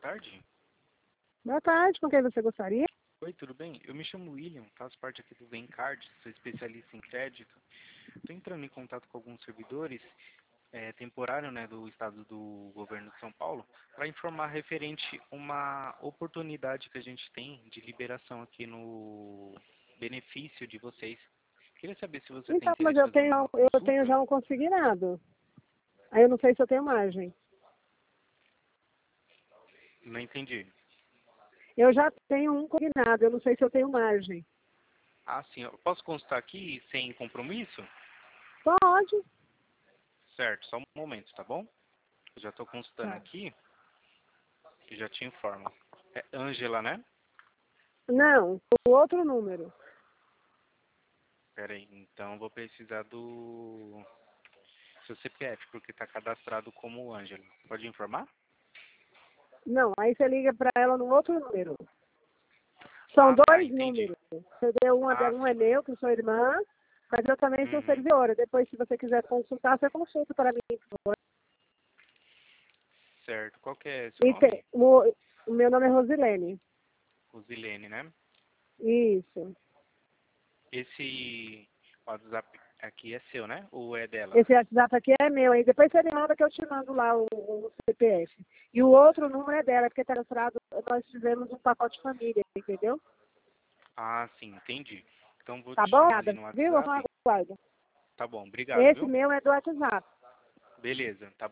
tarde. Boa tarde, com quem você gostaria? Oi, tudo bem? Eu me chamo William, faço parte aqui do Vencard, sou especialista em crédito. Estou entrando em contato com alguns servidores temporários, né, do estado do governo de São Paulo para informar referente uma oportunidade que a gente tem de liberação aqui no benefício de vocês. Queria saber se você tem Então, mas interesse em fazer uma eu tenho consulta. já um consignado. Aí eu não sei se eu tenho margem. Não entendi. Eu já tenho um consignado, eu não sei se eu tenho margem. Ah, sim. Eu posso consultar aqui sem compromisso? Pode. Certo, só um momento, tá bom? Eu já estou consultando Tá. aqui e já te informo. É Ângela, né? Não, o outro número. Pera aí, então vou precisar do seu CPF, porque está cadastrado como Ângela. Pode informar? Não, aí você liga para ela no outro número. São Ah, tá, dois entendi. números. Você deu Ah, um é sim. meu, que eu sou irmã, mas eu também sou Uhum. servidora. Depois, se você quiser consultar, você consulta para mim, por favor. Certo. Qual que é seu E nome? o meu nome é Rosilene. Rosilene, né? Isso. Esse WhatsApp aqui é seu, né? Ou é dela? Esse WhatsApp aqui é meu, aí depois você me manda que eu te mando lá o CPF. E o outro número é dela, porque está cadastrado, nós fizemos um pacote família, entendeu? Ah, sim, entendi. Então vou Tá te bom? chamar ali Nada, no viu? Eu WhatsApp. aguardo. Tá bom, obrigado, Esse viu? meu é do WhatsApp. Beleza, tá